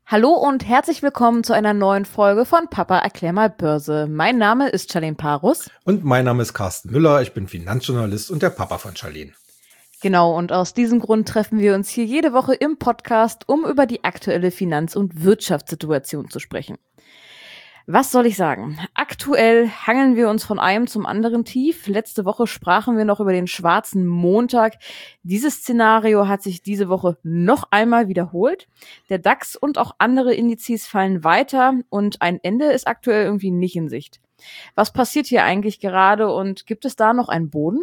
Hallo und herzlich willkommen zu einer neuen Folge von Papa erklär mal Börse. Mein Name ist Charlene Parus. Und mein Name ist Carsten Müller, ich bin Finanzjournalist und der Papa von Charlene. Genau, und aus diesem Grund treffen wir uns hier jede Woche im Podcast, um über die aktuelle Finanz- und Wirtschaftssituation zu sprechen. Was soll ich sagen? Aktuell hangeln wir uns von einem zum anderen tief. Letzte Woche sprachen wir noch über den schwarzen Montag. Dieses Szenario hat sich diese Woche noch einmal wiederholt. Der DAX und auch andere Indizes fallen weiter und ein Ende ist aktuell irgendwie nicht in Sicht. Was passiert hier eigentlich gerade und gibt es da noch einen Boden?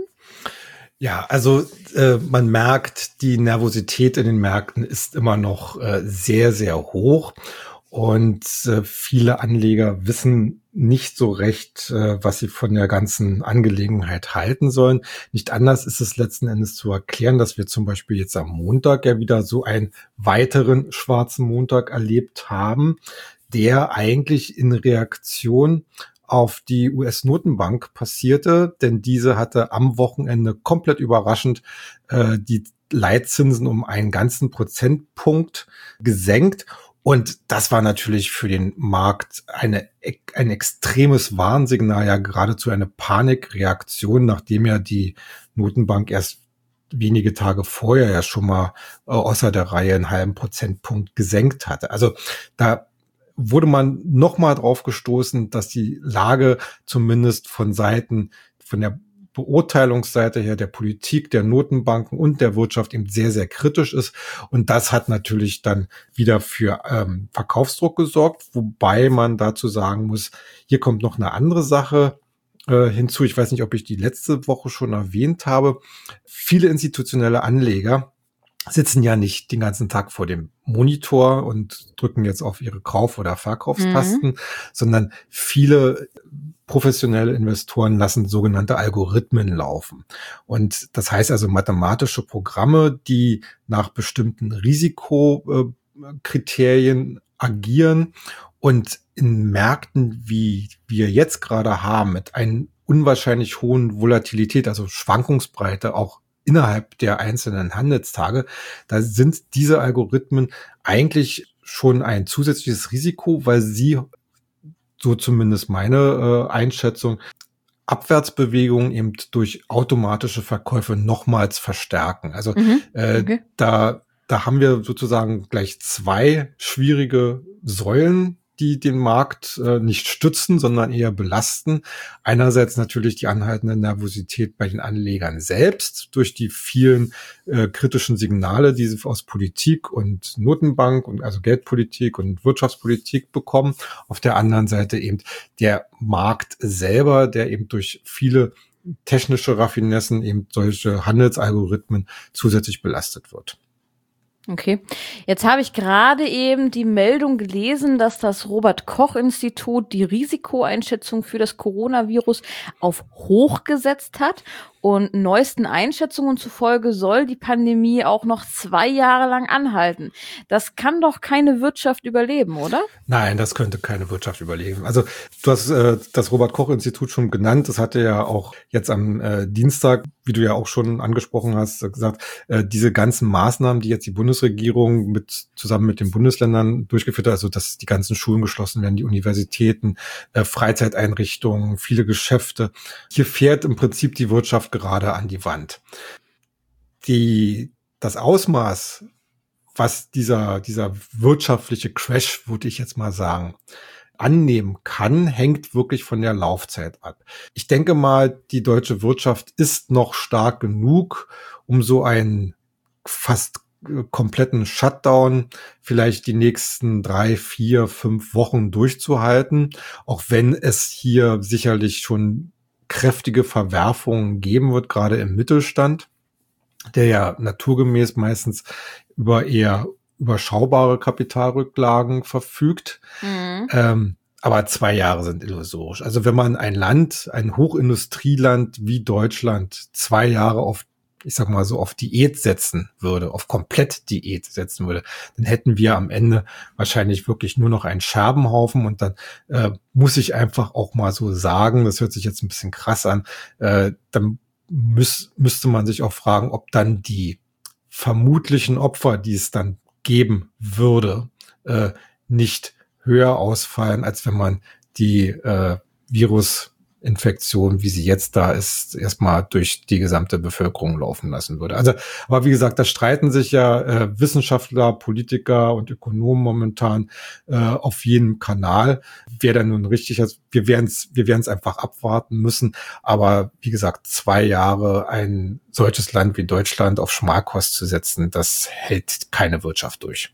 Ja, also man merkt, die Nervosität in den Märkten ist immer noch sehr, sehr hoch. Und viele Anleger wissen nicht so recht, was sie von der ganzen Angelegenheit halten sollen. Nicht anders ist es letzten Endes zu erklären, dass wir zum Beispiel jetzt am Montag ja wieder so einen weiteren schwarzen Montag erlebt haben, der eigentlich in Reaktion auf die US-Notenbank passierte, denn diese hatte am Wochenende komplett überraschend die Leitzinsen um einen ganzen Prozentpunkt gesenkt. Und das war natürlich für den Markt ein extremes Warnsignal, ja geradezu eine Panikreaktion, nachdem ja die Notenbank erst wenige Tage vorher ja schon mal außer der Reihe einen halben Prozentpunkt gesenkt hatte. Also da wurde man nochmal drauf gestoßen, dass die Lage zumindest von der Beurteilungsseite her, der Politik, der Notenbanken und der Wirtschaft eben sehr, sehr kritisch ist. Und das hat natürlich dann wieder für Verkaufsdruck gesorgt, wobei man dazu sagen muss, hier kommt noch eine andere Sache hinzu. Ich weiß nicht, ob ich die letzte Woche schon erwähnt habe. Viele institutionelle Anleger sitzen ja nicht den ganzen Tag vor dem Monitor und drücken jetzt auf ihre Kauf- oder Verkaufstasten, sondern viele professionelle Investoren lassen sogenannte Algorithmen laufen. Und das heißt also mathematische Programme, die nach bestimmten Risikokriterien agieren und in Märkten, wie wir jetzt gerade haben, mit einer unwahrscheinlich hohen Volatilität, also Schwankungsbreite auch innerhalb der einzelnen Handelstage, da sind diese Algorithmen eigentlich schon ein zusätzliches Risiko, weil sie, so zumindest meine Einschätzung, Abwärtsbewegungen eben durch automatische Verkäufe nochmals verstärken. Also Okay. da haben wir sozusagen gleich zwei schwierige Säulen, die den Markt nicht stützen, sondern eher belasten. Einerseits natürlich die anhaltende Nervosität bei den Anlegern selbst durch die vielen kritischen Signale, die sie aus Politik und Notenbank und also Geldpolitik und Wirtschaftspolitik bekommen. Auf der anderen Seite eben der Markt selber, der eben durch viele technische Raffinessen, eben solche Handelsalgorithmen zusätzlich belastet wird. Okay. Jetzt habe ich gerade eben die Meldung gelesen, dass das Robert-Koch-Institut die Risikoeinschätzung für das Coronavirus auf hoch gesetzt hat. Und neuesten Einschätzungen zufolge soll die Pandemie auch noch 2 Jahre lang anhalten. Das kann doch keine Wirtschaft überleben, oder? Nein, das könnte keine Wirtschaft überleben. Also du hast das Robert-Koch-Institut schon genannt. Das hatte ja auch jetzt am Dienstag, wie du ja auch schon angesprochen hast, gesagt, diese ganzen Maßnahmen, die jetzt die Bundesregierung zusammen mit den Bundesländern durchgeführt hat, also dass die ganzen Schulen geschlossen werden, die Universitäten, Freizeiteinrichtungen, viele Geschäfte. Hier fährt im Prinzip die Wirtschaft gerade an die Wand. Das Ausmaß, was dieser wirtschaftliche Crash, würde ich jetzt mal sagen, annehmen kann, hängt wirklich von der Laufzeit ab. Ich denke mal, die deutsche Wirtschaft ist noch stark genug, um so einen fast kompletten Shutdown vielleicht die nächsten 3, 4, 5 Wochen durchzuhalten, auch wenn es hier sicherlich schon kräftige Verwerfungen geben wird, gerade im Mittelstand, der ja naturgemäß meistens über eher überschaubare Kapitalrücklagen verfügt. Aber 2 Jahre sind illusorisch. Also wenn man ein Hochindustrieland wie Deutschland 2 Jahre ich sag mal so, auf Diät setzen würde, auf komplett Diät setzen würde, dann hätten wir am Ende wahrscheinlich wirklich nur noch einen Scherbenhaufen und dann muss ich einfach auch mal so sagen, das hört sich jetzt ein bisschen krass an, dann müsste man sich auch fragen, ob dann die vermutlichen Opfer, die es dann geben würde, nicht höher ausfallen, als wenn man die Virusinfektion, wie sie jetzt da ist, erstmal durch die gesamte Bevölkerung laufen lassen würde. Also, aber wie gesagt, da streiten sich ja Wissenschaftler, Politiker und Ökonomen momentan auf jedem Kanal, wer da nun richtig ist. Wir werden es einfach abwarten müssen. Aber wie gesagt, 2 Jahre ein solches Land wie Deutschland auf Schmalkost zu setzen, das hält keine Wirtschaft durch.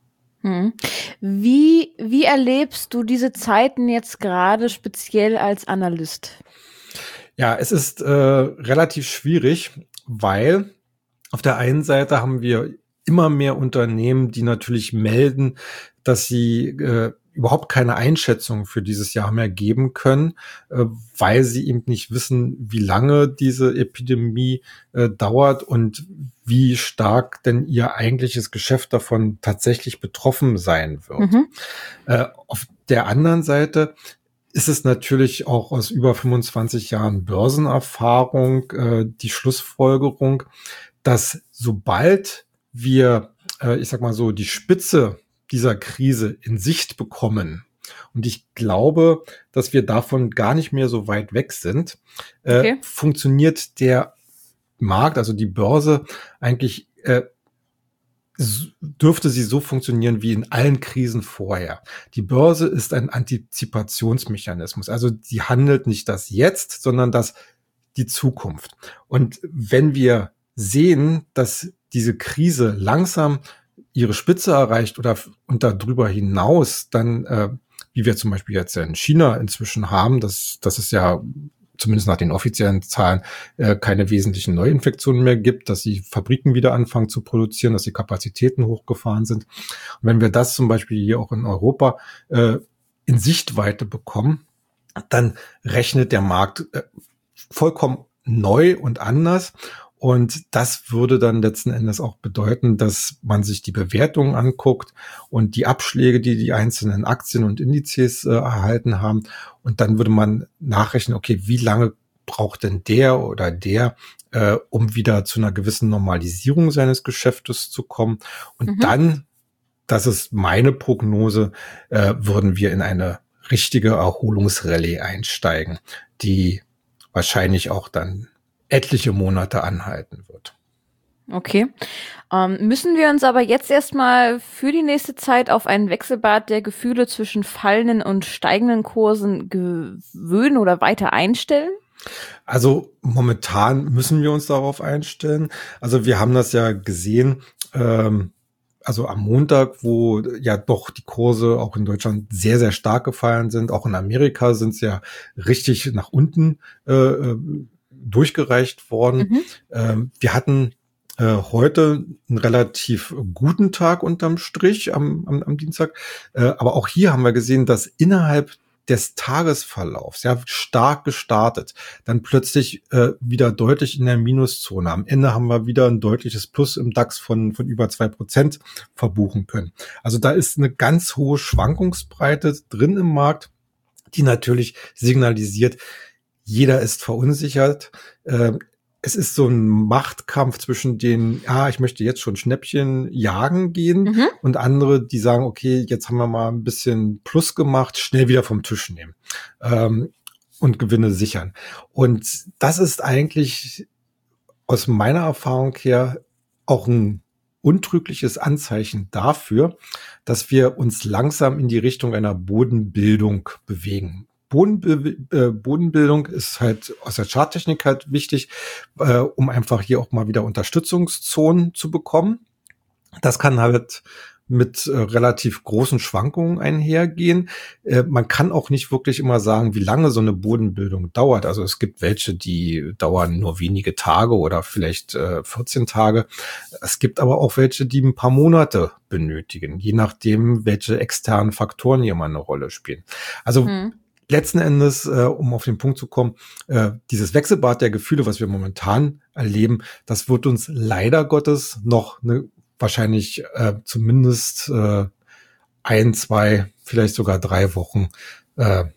Wie erlebst du diese Zeiten jetzt gerade speziell als Analyst? Ja, es ist relativ schwierig, weil auf der einen Seite haben wir immer mehr Unternehmen, die natürlich melden, dass sie überhaupt keine Einschätzung für dieses Jahr mehr geben können, weil sie eben nicht wissen, wie lange diese Epidemie dauert und wie stark denn ihr eigentliches Geschäft davon tatsächlich betroffen sein wird. Auf der anderen Seite ist es natürlich auch aus über 25 Jahren Börsenerfahrung die Schlussfolgerung, dass sobald wir, ich sag mal so, die Spitze dieser Krise in Sicht bekommen, und ich glaube, dass wir davon gar nicht mehr so weit weg sind, funktioniert der Markt, also die Börse, eigentlich dürfte sie so funktionieren wie in allen Krisen vorher. Die Börse ist ein Antizipationsmechanismus. Also die handelt nicht das Jetzt, sondern die Zukunft. Und wenn wir sehen, dass diese Krise langsam ihre Spitze erreicht und darüber hinaus dann, wie wir zum Beispiel jetzt in China inzwischen haben, dass es ja zumindest nach den offiziellen Zahlen keine wesentlichen Neuinfektionen mehr gibt, dass die Fabriken wieder anfangen zu produzieren, dass die Kapazitäten hochgefahren sind. Und wenn wir das zum Beispiel hier auch in Europa in Sichtweite bekommen, dann rechnet der Markt vollkommen neu und anders. Und das würde dann letzten Endes auch bedeuten, dass man sich die Bewertungen anguckt und die Abschläge, die die einzelnen Aktien und Indizes erhalten haben. Und dann würde man nachrechnen, okay, wie lange braucht denn der oder der, um wieder zu einer gewissen Normalisierung seines Geschäftes zu kommen. Und dann, das ist meine Prognose, würden wir in eine richtige Erholungsrallye einsteigen, die wahrscheinlich auch dann etliche Monate anhalten wird. Okay. Müssen wir uns aber jetzt erstmal für die nächste Zeit auf ein Wechselbad der Gefühle zwischen fallenden und steigenden Kursen gewöhnen oder weiter einstellen? Also momentan müssen wir uns darauf einstellen. Also wir haben das ja gesehen, also am Montag, wo ja doch die Kurse auch in Deutschland sehr, sehr stark gefallen sind. Auch in Amerika sind sie ja richtig nach unten durchgereicht worden. Wir hatten heute einen relativ guten Tag unterm Strich am Dienstag. Aber auch hier haben wir gesehen, dass innerhalb des Tagesverlaufs, ja, stark gestartet, dann plötzlich wieder deutlich in der Minuszone. Am Ende haben wir wieder ein deutliches Plus im DAX von über 2% verbuchen können. Also da ist eine ganz hohe Schwankungsbreite drin im Markt, die natürlich signalisiert, jeder ist verunsichert. Es ist so ein Machtkampf zwischen denen, ich möchte jetzt schon Schnäppchen jagen gehen und andere, die sagen, okay, jetzt haben wir mal ein bisschen Plus gemacht, schnell wieder vom Tisch nehmen und Gewinne sichern. Und das ist eigentlich aus meiner Erfahrung her auch ein untrügliches Anzeichen dafür, dass wir uns langsam in die Richtung einer Bodenbildung bewegen. Bodenbildung ist halt aus der Charttechnik halt wichtig, um einfach hier auch mal wieder Unterstützungszonen zu bekommen. Das kann halt mit relativ großen Schwankungen einhergehen. Man kann auch nicht wirklich immer sagen, wie lange so eine Bodenbildung dauert. Also es gibt welche, die dauern nur wenige Tage oder vielleicht 14 Tage. Es gibt aber auch welche, die ein paar Monate benötigen, je nachdem, welche externen Faktoren hier mal eine Rolle spielen. Also letzten Endes, um auf den Punkt zu kommen, dieses Wechselbad der Gefühle, was wir momentan erleben, das wird uns leider Gottes noch wahrscheinlich zumindest 1, 2, vielleicht sogar 3 Wochen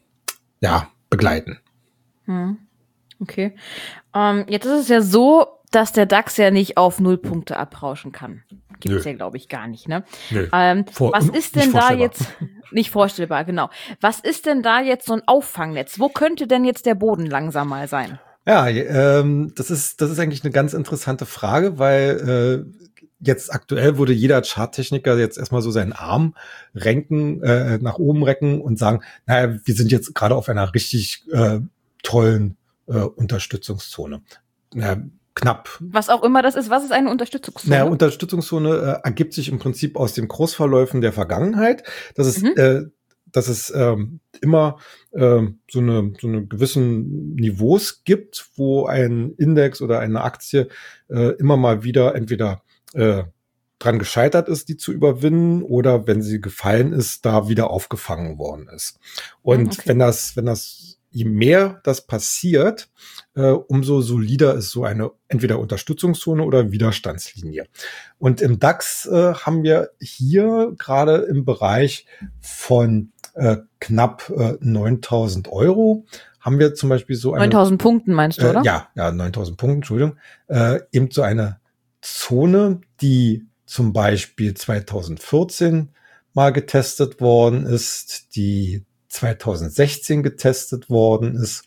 begleiten. Okay. Jetzt ist es ja so, dass der DAX ja nicht auf 0 Punkte abrauschen kann. Gibt es ja, glaube ich, gar nicht, ne? Was ist denn da jetzt, nicht vorstellbar, genau. Was ist denn da jetzt so ein Auffangnetz? Wo könnte denn jetzt der Boden langsam mal sein? Ja, das ist eigentlich eine ganz interessante Frage, weil jetzt aktuell würde jeder Charttechniker jetzt erstmal so seinen Arm nach oben recken und sagen, naja, wir sind jetzt gerade auf einer richtig tollen Unterstützungszone. Knapp. Was auch immer das ist. Was ist eine Unterstützungszone? Naja, Unterstützungszone ergibt sich im Prinzip aus den Kursverläufen der Vergangenheit. Das ist immer so eine gewissen Niveaus gibt, wo ein Index oder eine Aktie immer mal wieder entweder dran gescheitert ist, die zu überwinden, oder wenn sie gefallen ist, da wieder aufgefangen worden ist. Und wenn das je mehr das passiert, umso solider ist so eine entweder Unterstützungszone oder Widerstandslinie. Und im DAX haben wir hier gerade im Bereich von knapp 9.000 Euro haben wir zum Beispiel so eine 9.000 Punkten meinst du, oder? Ja, 9.000 Punkten, Entschuldigung. Eben so eine Zone, die zum Beispiel 2014 mal getestet worden ist, die 2016 getestet worden ist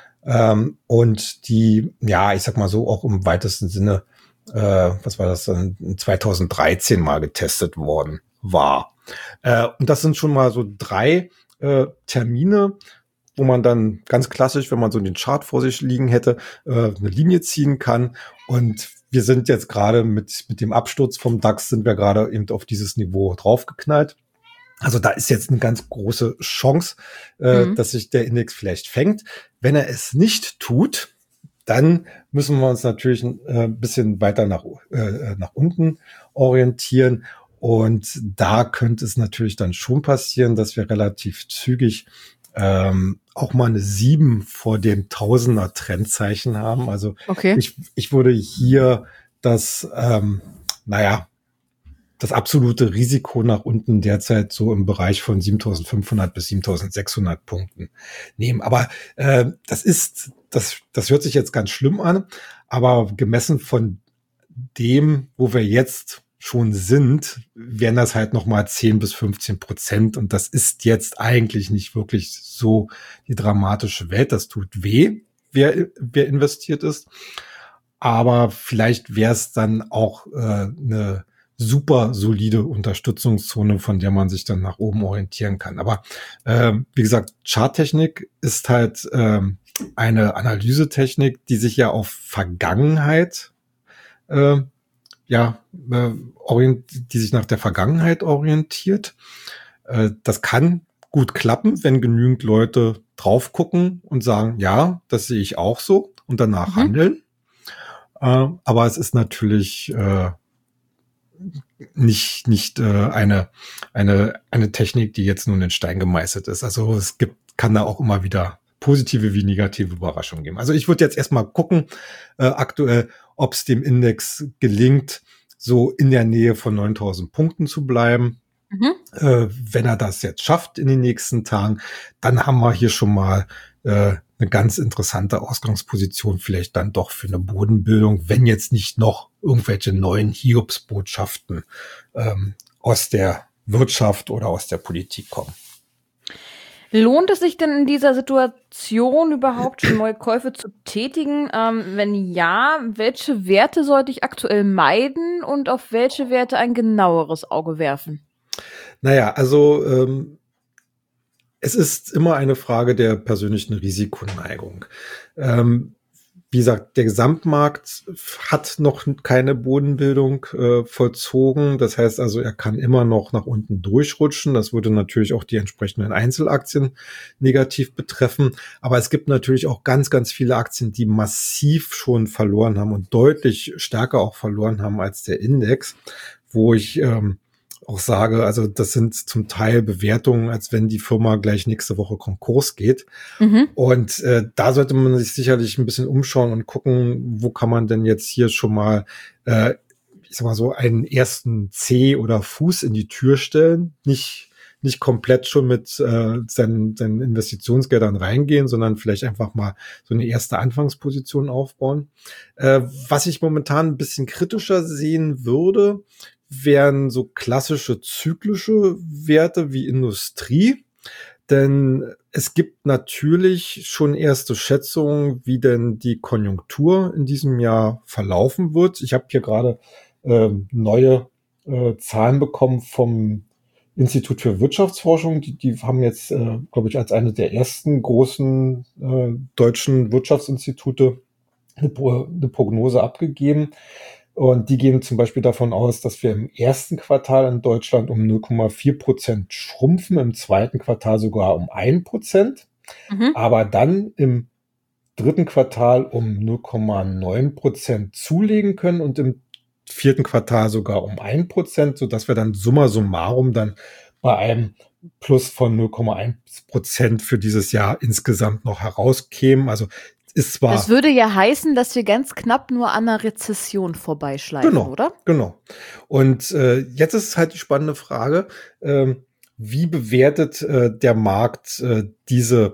und die, ja, ich sag mal so, auch im weitesten Sinne, was war das dann, 2013 mal getestet worden war. Und das sind schon mal so 3 Termine, wo man dann ganz klassisch, wenn man so den Chart vor sich liegen hätte, eine Linie ziehen kann. Und wir sind jetzt gerade mit dem Absturz vom DAX sind wir gerade eben auf dieses Niveau draufgeknallt. Also da ist jetzt eine ganz große Chance, dass sich der Index vielleicht fängt. Wenn er es nicht tut, dann müssen wir uns natürlich ein bisschen weiter nach unten orientieren. Und da könnte es natürlich dann schon passieren, dass wir relativ zügig auch mal eine 7 vor dem Tausender Trendzeichen haben. Also ich würde hier das absolute Risiko nach unten derzeit so im Bereich von 7.500 bis 7.600 Punkten nehmen. Aber das hört sich jetzt ganz schlimm an, aber gemessen von dem, wo wir jetzt schon sind, wären das halt nochmal 10-15%. Und das ist jetzt eigentlich nicht wirklich so die dramatische Welt. Das tut weh, wer investiert ist. Aber vielleicht wäre es dann auch eine super solide Unterstützungszone, von der man sich dann nach oben orientieren kann. Aber wie gesagt, Charttechnik ist halt eine Analysetechnik, die sich ja auf Vergangenheit die sich nach der Vergangenheit orientiert. Das kann gut klappen, wenn genügend Leute drauf gucken und sagen, ja, das sehe ich auch so und danach handeln. Aber es ist natürlich nicht eine Technik, die jetzt nur in den Stein gemeißelt ist. Also kann da auch immer wieder positive wie negative Überraschungen geben. Also ich würde jetzt erstmal gucken, aktuell, ob es dem Index gelingt, so in der Nähe von 9.000 Punkten zu bleiben. Wenn er das jetzt schafft in den nächsten Tagen, dann haben wir hier schon mal eine ganz interessante Ausgangsposition, vielleicht dann doch für eine Bodenbildung, wenn jetzt nicht noch irgendwelche neuen Hiobsbotschaften aus der Wirtschaft oder aus der Politik kommen. Lohnt es sich denn in dieser Situation überhaupt schon neue Käufe zu tätigen? Wenn ja, welche Werte sollte ich aktuell meiden und auf welche Werte ein genaueres Auge werfen? Naja, also es ist immer eine Frage der persönlichen Risikoneigung. Wie gesagt, der Gesamtmarkt hat noch keine Bodenbildung vollzogen. Das heißt also, er kann immer noch nach unten durchrutschen. Das würde natürlich auch die entsprechenden Einzelaktien negativ betreffen. Aber es gibt natürlich auch ganz, ganz viele Aktien, die massiv schon verloren haben und deutlich stärker auch verloren haben als der Index, wo ich auch sage, also das sind zum Teil Bewertungen, als wenn die Firma gleich nächste Woche Konkurs geht. Und da sollte man sich sicherlich ein bisschen umschauen und gucken, wo kann man denn jetzt hier schon mal, ich sag mal so, einen ersten Zeh oder Fuß in die Tür stellen. Nicht nicht komplett schon mit seinen Investitionsgeldern reingehen, sondern vielleicht einfach mal so eine erste Anfangsposition aufbauen. Was ich momentan ein bisschen kritischer sehen würde, wären so klassische zyklische Werte wie Industrie. Denn es gibt natürlich schon erste Schätzungen, wie denn die Konjunktur in diesem Jahr verlaufen wird. Ich habe hier gerade neue Zahlen bekommen vom Institut für Wirtschaftsforschung. Die haben jetzt, glaube ich, als eine der ersten großen deutschen Wirtschaftsinstitute eine Prognose abgegeben. Und die gehen zum Beispiel davon aus, dass wir im ersten Quartal in Deutschland um 0,4% schrumpfen, im zweiten Quartal sogar um 1%, aber dann im dritten Quartal um 0,9% zulegen können und im vierten Quartal sogar um 1%, sodass wir dann summa summarum dann bei einem Plus von 0,1% für dieses Jahr insgesamt noch herauskämen. Also ist zwar. Das würde ja heißen, dass wir ganz knapp nur an einer Rezession vorbeischleifen, oder? Genau. Und jetzt ist halt die spannende Frage, wie bewertet der Markt diese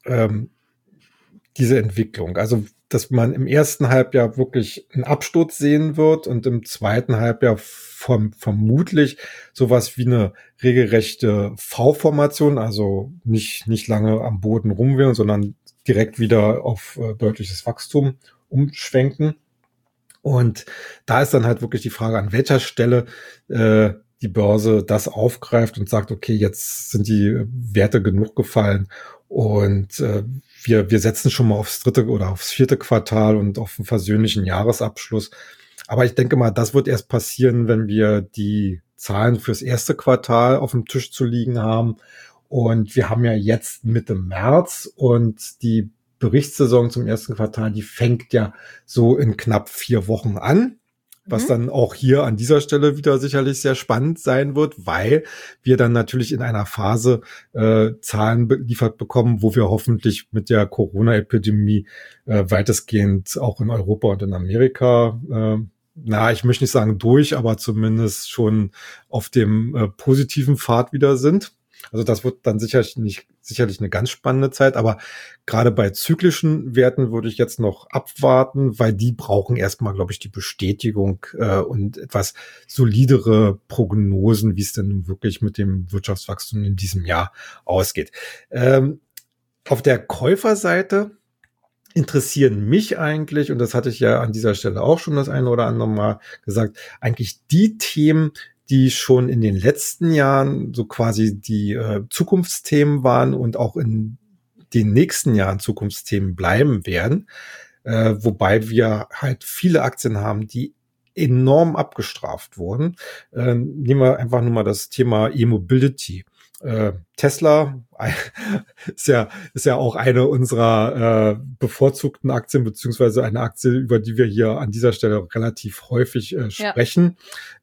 Entwicklung? Also, dass man im ersten Halbjahr wirklich einen Absturz sehen wird und im zweiten Halbjahr vermutlich sowas wie eine regelrechte V-Formation, also nicht lange am Boden rumwählen, sondern direkt wieder auf deutliches Wachstum umschwenken. Und da ist dann halt wirklich die Frage, an welcher Stelle die Börse das aufgreift und sagt, okay, jetzt sind die Werte genug gefallen und wir setzen schon mal aufs dritte oder aufs vierte Quartal und auf einen versöhnlichen Jahresabschluss. Aber ich denke mal, das wird erst passieren, wenn wir die Zahlen fürs erste Quartal auf dem Tisch zu liegen haben. Und wir haben ja jetzt Mitte März und die Berichtssaison zum ersten Quartal, die fängt ja so in knapp 4 Wochen an, was dann auch hier an dieser Stelle wieder sicherlich sehr spannend sein wird, weil wir dann natürlich in einer Phase Zahlen beliefert bekommen, wo wir hoffentlich mit der Corona-Epidemie weitestgehend auch in Europa und in Amerika ich möchte nicht sagen durch, aber zumindest schon auf dem positiven Pfad wieder sind. Also das wird dann sicherlich eine ganz spannende Zeit, aber gerade bei zyklischen Werten würde ich jetzt noch abwarten, weil die brauchen erstmal, glaube ich, die Bestätigung und etwas solidere Prognosen, wie es denn nun wirklich mit dem Wirtschaftswachstum in diesem Jahr ausgeht. Auf der Käuferseite interessieren mich eigentlich, und das hatte ich ja an dieser Stelle auch schon das eine oder andere Mal gesagt, eigentlich die Themen, die schon in den letzten Jahren so quasi die Zukunftsthemen waren und auch in den nächsten Jahren Zukunftsthemen bleiben werden, wobei wir halt viele Aktien haben, die enorm abgestraft wurden. Nehmen wir einfach nur mal das Thema E-Mobility. Tesla ist ja auch eine unserer bevorzugten Aktien, beziehungsweise eine Aktie, über die wir hier an dieser Stelle relativ häufig sprechen.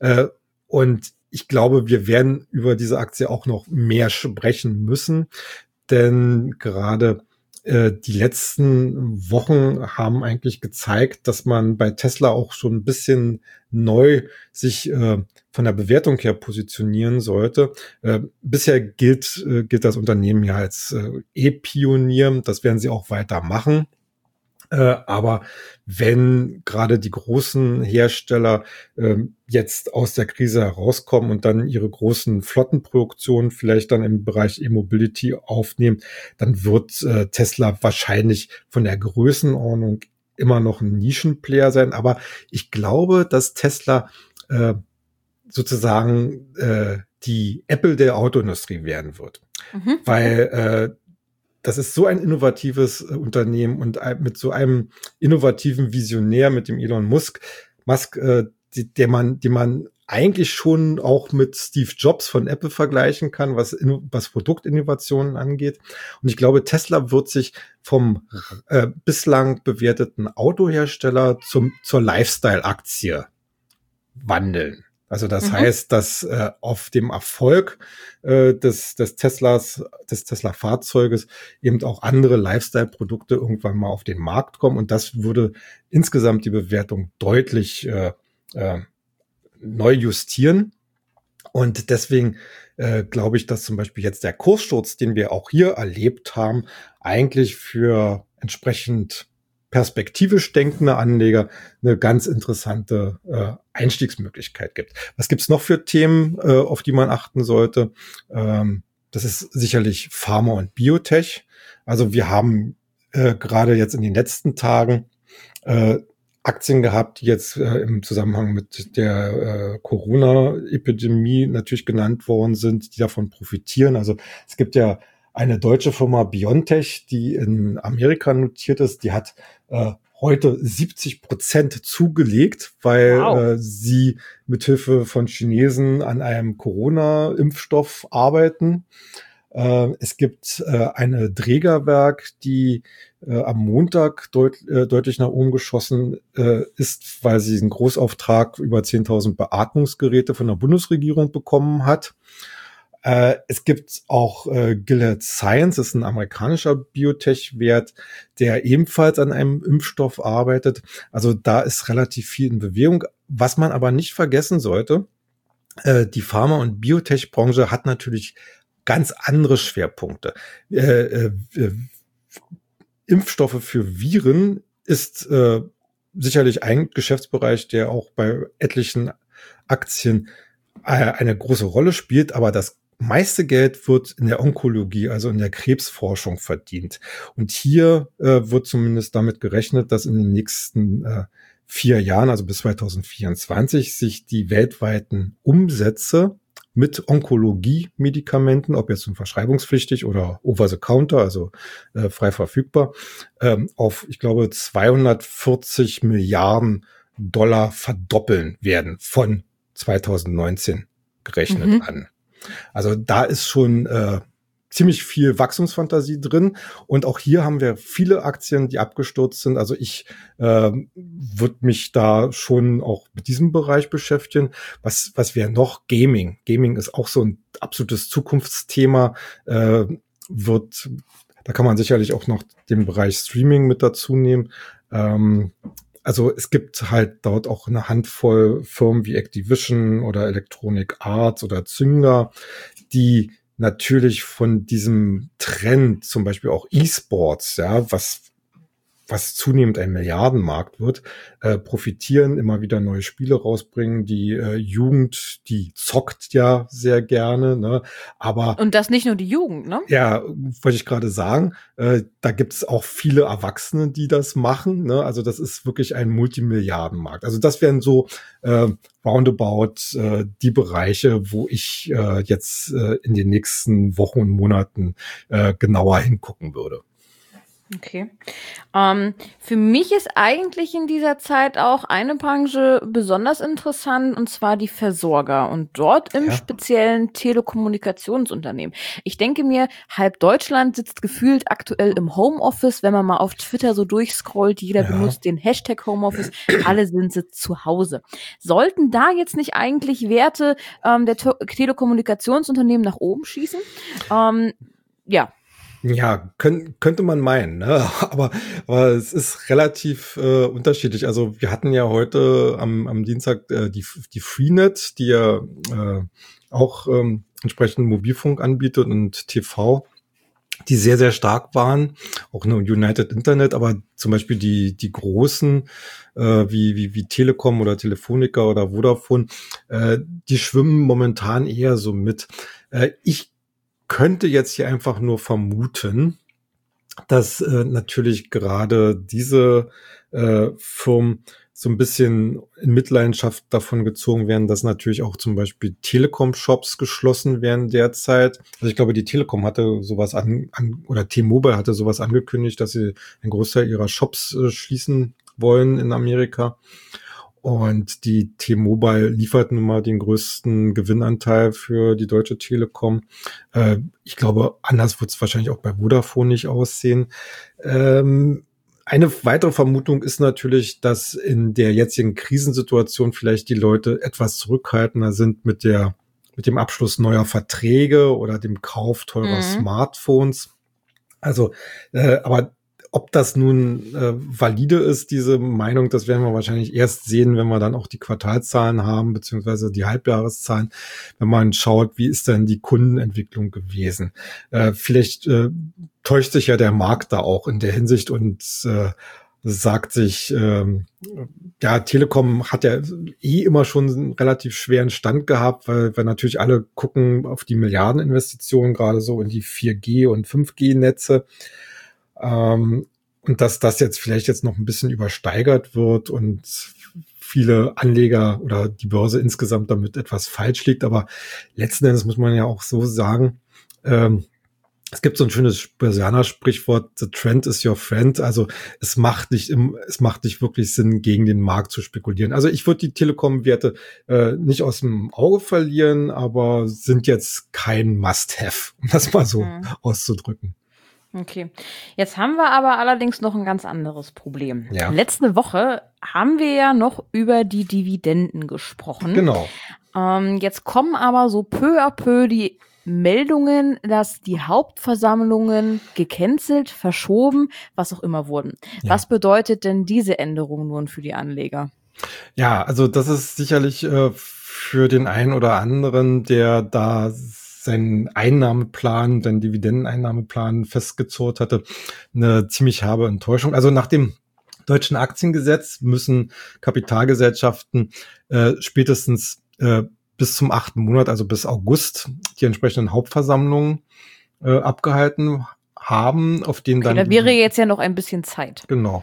Und ich glaube, wir werden über diese Aktie auch noch mehr sprechen müssen, denn gerade die letzten Wochen haben eigentlich gezeigt, dass man bei Tesla auch schon ein bisschen neu sich von der Bewertung her positionieren sollte. Bisher gilt das Unternehmen ja als E-Pionier. Das werden sie auch weiter machen. Aber wenn gerade die großen Hersteller jetzt aus der Krise herauskommen und dann ihre großen Flottenproduktionen vielleicht dann im Bereich E-Mobility aufnehmen, dann wird Tesla wahrscheinlich von der Größenordnung immer noch ein Nischenplayer sein. Aber ich glaube, dass Tesla sozusagen die Apple der Autoindustrie werden wird. Weil das ist so ein innovatives Unternehmen und mit so einem innovativen Visionär, mit dem Elon Musk, den man eigentlich schon auch mit Steve Jobs von Apple vergleichen kann, was Produktinnovationen angeht. Und ich glaube, Tesla wird sich vom bislang bewerteten Autohersteller zur Lifestyle-Aktie wandeln. Also das heißt, dass auf dem Erfolg des Tesla-Fahrzeuges eben auch andere Lifestyle-Produkte irgendwann mal auf den Markt kommen. Und das würde insgesamt die Bewertung deutlich neu justieren. Und deswegen glaube ich, dass zum Beispiel jetzt der Kurssturz, den wir auch hier erlebt haben, eigentlich für entsprechend perspektivisch denkende Anleger eine ganz interessante Einstiegsmöglichkeit gibt. Was gibt's noch für Themen, auf die man achten sollte? Das ist sicherlich Pharma und Biotech. Also wir haben gerade jetzt in den letzten Tagen Aktien gehabt, die jetzt im Zusammenhang mit der Corona-Epidemie natürlich genannt worden sind, die davon profitieren. Also es gibt ja eine deutsche Firma BioNTech, die in Amerika notiert ist, die hat heute 70% zugelegt, weil sie mithilfe von Chinesen an einem Corona-Impfstoff arbeiten. Es gibt eine Drägerwerk, die am Montag deutlich nach oben geschossen ist, weil sie einen Großauftrag über 10.000 Beatmungsgeräte von der Bundesregierung bekommen hat. Es gibt auch Gilead Science, das ist ein amerikanischer Biotech-Wert, der ebenfalls an einem Impfstoff arbeitet. Also da ist relativ viel in Bewegung. Was man aber nicht vergessen sollte, die Pharma- und Biotech-Branche hat natürlich ganz andere Schwerpunkte. Impfstoffe für Viren ist sicherlich ein Geschäftsbereich, der auch bei etlichen Aktien eine große Rolle spielt, aber das meiste Geld wird in der Onkologie, also in der Krebsforschung verdient. Und hier wird zumindest damit gerechnet, dass in den nächsten 4 Jahren, also bis 2024, sich die weltweiten Umsätze mit Onkologie-Medikamenten, ob jetzt verschreibungspflichtig oder over the counter, also frei verfügbar, auf, ich glaube, 240 Milliarden Dollar verdoppeln werden von 2019 gerechnet an. Also da ist schon ziemlich viel Wachstumsfantasie drin. Und auch hier haben wir viele Aktien, die abgestürzt sind. Also ich würde mich da schon auch mit diesem Bereich beschäftigen. Was wäre noch? Gaming. Gaming ist auch so ein absolutes Zukunftsthema. Da kann man sicherlich auch noch den Bereich Streaming mit dazu nehmen. Also es gibt halt dort auch eine Handvoll Firmen wie Activision oder Electronic Arts oder Zynga, die natürlich von diesem Trend, zum Beispiel auch E-Sports, ja, was zunehmend ein Milliardenmarkt wird, profitieren, immer wieder neue Spiele rausbringen. Die Jugend, die zockt ja sehr gerne, ne? Aber und das nicht nur die Jugend, ne? ja, wollte ich gerade sagen. Da gibt es auch viele Erwachsene, die das machen, ne? Also das ist wirklich ein Multimilliardenmarkt. Also das wären so roundabout die Bereiche, wo ich jetzt in den nächsten Wochen und Monaten genauer hingucken würde. Okay. Für mich ist eigentlich in dieser Zeit auch eine Branche besonders interessant, und zwar die Versorger und dort im speziellen Telekommunikationsunternehmen. Ich denke mir, halb Deutschland sitzt gefühlt aktuell im Homeoffice. Wenn man mal auf Twitter so durchscrollt, jeder benutzt den Hashtag Homeoffice, alle sind zu Hause. Sollten da jetzt nicht eigentlich Werte der Telekommunikationsunternehmen nach oben schießen? Ja. Ja, könnte man meinen, ne? Aber es ist relativ unterschiedlich. Also wir hatten ja heute am Dienstag die Freenet, die ja auch entsprechend Mobilfunk anbietet und TV, die sehr, sehr stark waren. Auch eine United Internet, aber zum Beispiel die großen wie Telekom oder Telefonica oder Vodafone, die schwimmen momentan eher so mit. Ich könnte jetzt hier einfach nur vermuten, dass natürlich gerade diese Firmen so ein bisschen in Mitleidenschaft davon gezogen werden, dass natürlich auch zum Beispiel Telekom-Shops geschlossen werden derzeit. Also ich glaube, die Telekom hatte sowas oder T-Mobile hatte sowas angekündigt, dass sie einen Großteil ihrer Shops schließen wollen in Amerika. Und die T-Mobile liefert nun mal den größten Gewinnanteil für die Deutsche Telekom. Ich glaube, anders wird es wahrscheinlich auch bei Vodafone nicht aussehen. Eine weitere Vermutung ist natürlich, dass in der jetzigen Krisensituation vielleicht die Leute etwas zurückhaltender sind mit dem Abschluss neuer Verträge oder dem Kauf teurer Smartphones. Also, aber ob das nun valide ist, diese Meinung, das werden wir wahrscheinlich erst sehen, wenn wir dann auch die Quartalszahlen haben, beziehungsweise die Halbjahreszahlen, wenn man schaut, wie ist denn die Kundenentwicklung gewesen. Vielleicht täuscht sich ja der Markt da auch in der Hinsicht und sagt sich, ja, Telekom hat ja immer schon einen relativ schweren Stand gehabt, weil natürlich alle gucken auf die Milliardeninvestitionen, gerade so in die 4G- und 5G-Netze. Und dass das jetzt noch ein bisschen übersteigert wird und viele Anleger oder die Börse insgesamt damit etwas falsch liegt. Aber letzten Endes muss man ja auch so sagen, es gibt so ein schönes Börsianer-Sprichwort, the trend is your friend. Also es macht nicht wirklich Sinn, gegen den Markt zu spekulieren. Also ich würde die Telekom-Werte nicht aus dem Auge verlieren, aber sind jetzt kein Must-have, um das mal so auszudrücken. Okay, jetzt haben wir aber allerdings noch ein ganz anderes Problem. Ja. Letzte Woche haben wir ja noch über die Dividenden gesprochen. Genau. Jetzt kommen aber so peu à peu die Meldungen, dass die Hauptversammlungen gecancelt, verschoben, was auch immer wurden. Ja. Was bedeutet denn diese Änderung nun für die Anleger? Ja, also das ist sicherlich für den einen oder anderen, der da seinen Einnahmeplan, seinen Dividendeneinnahmeplan festgezurrt hatte, eine ziemlich herbe Enttäuschung. Also nach dem deutschen Aktiengesetz müssen Kapitalgesellschaften spätestens bis zum 8. Monat, also bis August, die entsprechenden Hauptversammlungen abgehalten haben, auf denen dann... Da wäre jetzt ja noch ein bisschen Zeit. Genau.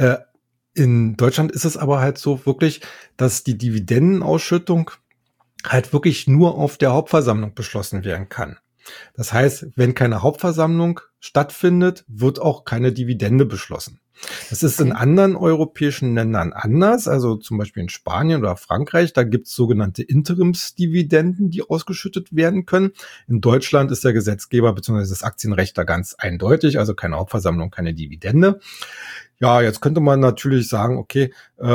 In Deutschland ist es aber halt so wirklich, dass die Dividendenausschüttung halt wirklich nur auf der Hauptversammlung beschlossen werden kann. Das heißt, wenn keine Hauptversammlung stattfindet, wird auch keine Dividende beschlossen. Das ist in anderen europäischen Ländern anders, also zum Beispiel in Spanien oder Frankreich, da gibt es sogenannte Interimsdividenden, die ausgeschüttet werden können. In Deutschland ist der Gesetzgeber bzw. das Aktienrecht da ganz eindeutig, also keine Hauptversammlung, keine Dividende. Ja, jetzt könnte man natürlich sagen, okay,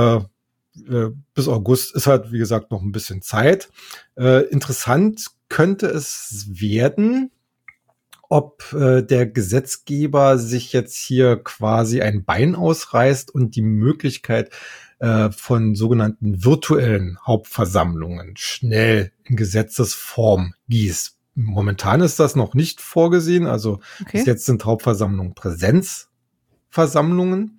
bis August ist halt, wie gesagt, noch ein bisschen Zeit. Interessant könnte es werden, ob der Gesetzgeber sich jetzt hier quasi ein Bein ausreißt und die Möglichkeit von sogenannten virtuellen Hauptversammlungen schnell in Gesetzesform gießt. Momentan ist das noch nicht vorgesehen, also bis jetzt sind Hauptversammlungen Präsenzversammlungen.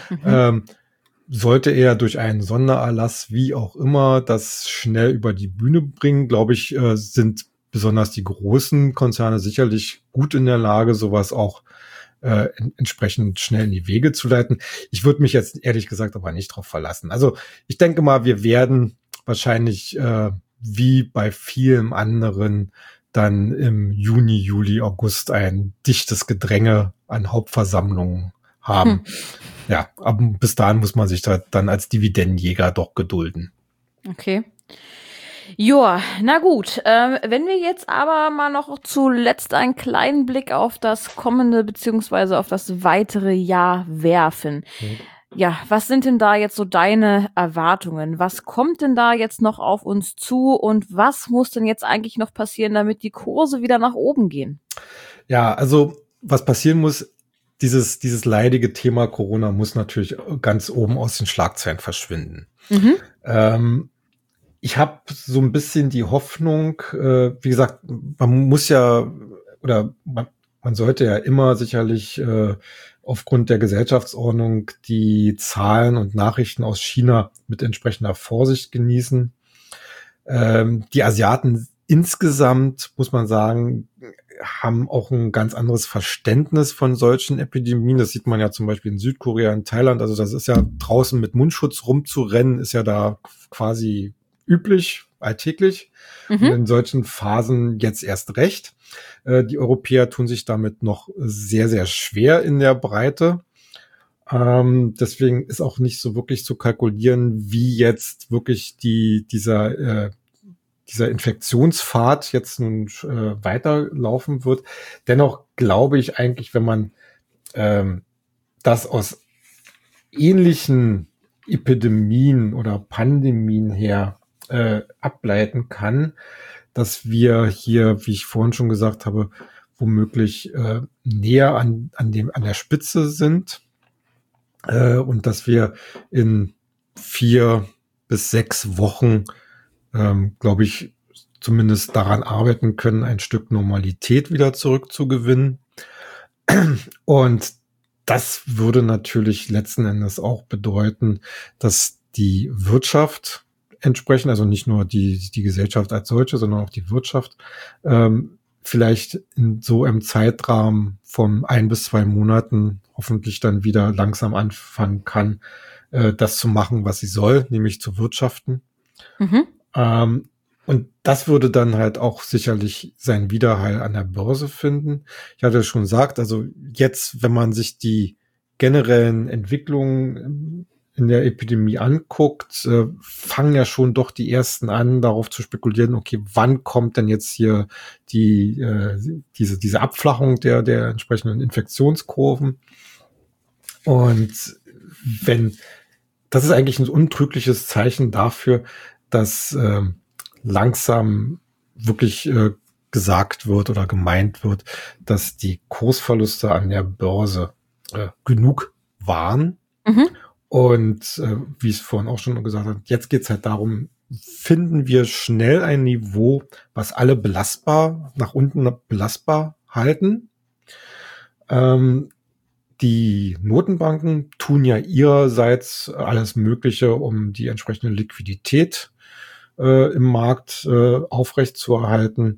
Sollte er durch einen Sondererlass, wie auch immer, das schnell über die Bühne bringen, glaube ich, sind besonders die großen Konzerne sicherlich gut in der Lage, sowas auch entsprechend schnell in die Wege zu leiten. Ich würde mich jetzt ehrlich gesagt aber nicht drauf verlassen. Also ich denke mal, wir werden wahrscheinlich wie bei vielen anderen dann im Juni, Juli, August ein dichtes Gedränge an Hauptversammlungen haben. Ja, aber bis dahin muss man sich da dann als Dividendenjäger doch gedulden. Okay. Joa, na gut. Wenn wir jetzt aber mal noch zuletzt einen kleinen Blick auf das kommende beziehungsweise auf das weitere Jahr werfen. Ja, was sind denn da jetzt so deine Erwartungen? Was kommt denn da jetzt noch auf uns zu und was muss denn jetzt eigentlich noch passieren, damit die Kurse wieder nach oben gehen? Ja, also was passieren muss, dieses leidige Thema Corona muss natürlich ganz oben aus den Schlagzeilen verschwinden. Ich habe so ein bisschen die Hoffnung, wie gesagt, man muss ja oder man sollte ja immer sicherlich aufgrund der Gesellschaftsordnung die Zahlen und Nachrichten aus China mit entsprechender Vorsicht genießen. Die Asiaten insgesamt, muss man sagen, haben auch ein ganz anderes Verständnis von solchen Epidemien. Das sieht man ja zum Beispiel in Südkorea, in Thailand. Also das ist ja draußen mit Mundschutz rumzurennen, ist ja da quasi üblich, alltäglich. Und in solchen Phasen jetzt erst recht. Die Europäer tun sich damit noch sehr, sehr schwer in der Breite. Deswegen ist auch nicht so wirklich zu kalkulieren, wie jetzt wirklich dieser Infektionspfad jetzt nun weiterlaufen wird. Dennoch glaube ich eigentlich, wenn man das aus ähnlichen Epidemien oder Pandemien her ableiten kann, dass wir hier, wie ich vorhin schon gesagt habe, womöglich näher an der Spitze sind und dass wir in 4 bis 6 Wochen, glaube ich, zumindest daran arbeiten können, ein Stück Normalität wieder zurückzugewinnen. Und das würde natürlich letzten Endes auch bedeuten, dass die Wirtschaft entsprechend, also nicht nur die Gesellschaft als solche, sondern auch die Wirtschaft, vielleicht in so einem Zeitrahmen von 1 bis 2 Monaten hoffentlich dann wieder langsam anfangen kann, das zu machen, was sie soll, nämlich zu wirtschaften. Und das würde dann halt auch sicherlich seinen Widerhall an der Börse finden. Ich hatte schon gesagt, also jetzt, wenn man sich die generellen Entwicklungen in der Epidemie anguckt, fangen ja schon doch die ersten an, darauf zu spekulieren, okay, wann kommt denn jetzt hier diese Abflachung der entsprechenden Infektionskurven? Und das ist eigentlich ein untrügliches Zeichen dafür, dass langsam wirklich gesagt wird oder gemeint wird, dass die Kursverluste an der Börse genug waren. Und wie ich es vorhin auch schon gesagt habe, jetzt geht es halt darum, finden wir schnell ein Niveau, was alle nach unten belastbar halten. Die Notenbanken tun ja ihrerseits alles Mögliche, um die entsprechende Liquidität im Markt aufrechtzuerhalten.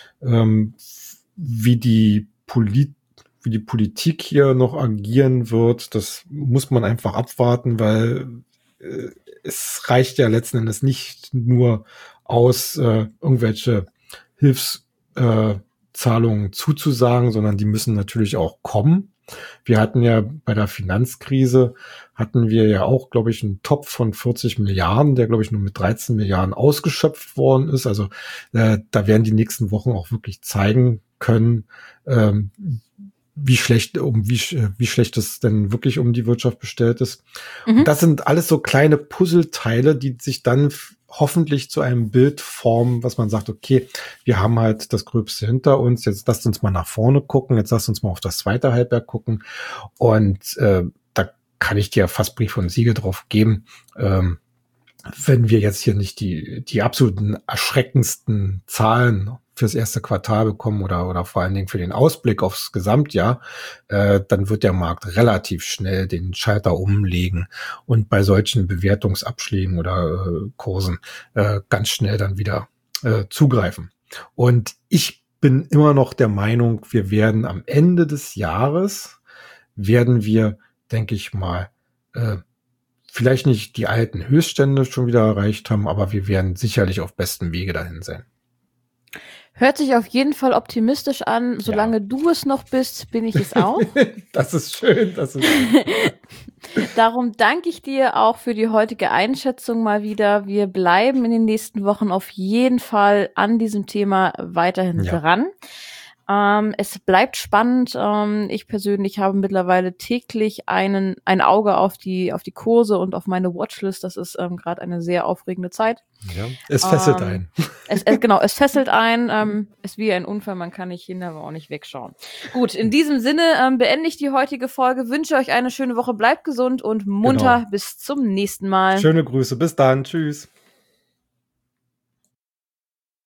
Wie die Politik hier noch agieren wird, das muss man einfach abwarten, weil es reicht ja letzten Endes nicht nur aus, irgendwelche Hilfszahlungen zuzusagen, sondern die müssen natürlich auch kommen. Wir hatten ja bei der Finanzkrise, auch, glaube ich, einen Topf von 40 Milliarden, der, glaube ich, nur mit 13 Milliarden ausgeschöpft worden ist. Also da werden die nächsten Wochen auch wirklich zeigen können, wie schlecht es denn wirklich um die Wirtschaft bestellt ist. Und das sind alles so kleine Puzzleteile, die sich dann hoffentlich zu einem Bild formen, was man sagt, okay, wir haben halt das Gröbste hinter uns, jetzt lasst uns mal nach vorne gucken, jetzt lasst uns mal auf das zweite Halbjahr gucken. Und da kann ich dir fast Brief und Siegel drauf geben, wenn wir jetzt hier nicht die absoluten erschreckendsten Zahlen fürs erste Quartal bekommen oder vor allen Dingen für den Ausblick aufs Gesamtjahr, dann wird der Markt relativ schnell den Schalter umlegen und bei solchen Bewertungsabschlägen oder Kursen ganz schnell dann wieder zugreifen. Und ich bin immer noch der Meinung, wir werden am Ende des Jahres, denke ich mal, vielleicht nicht die alten Höchststände schon wieder erreicht haben, aber wir werden sicherlich auf bestem Wege dahin sein. Hört sich auf jeden Fall optimistisch an. Solange du es noch bist, bin ich es auch. Das ist schön. Darum danke ich dir auch für die heutige Einschätzung mal wieder. Wir bleiben in den nächsten Wochen auf jeden Fall an diesem Thema weiterhin dran. Es bleibt spannend. Ich persönlich habe mittlerweile täglich ein Auge auf die Kurse und auf meine Watchlist. Das ist gerade eine sehr aufregende Zeit. Ja, es fesselt ein. Es fesselt ein. Ist wie ein Unfall, man kann nicht hin, aber auch nicht wegschauen. Gut, in diesem Sinne beende ich die heutige Folge. Wünsche euch eine schöne Woche, bleibt gesund und munter. Bis zum nächsten Mal. Schöne Grüße, bis dann, tschüss.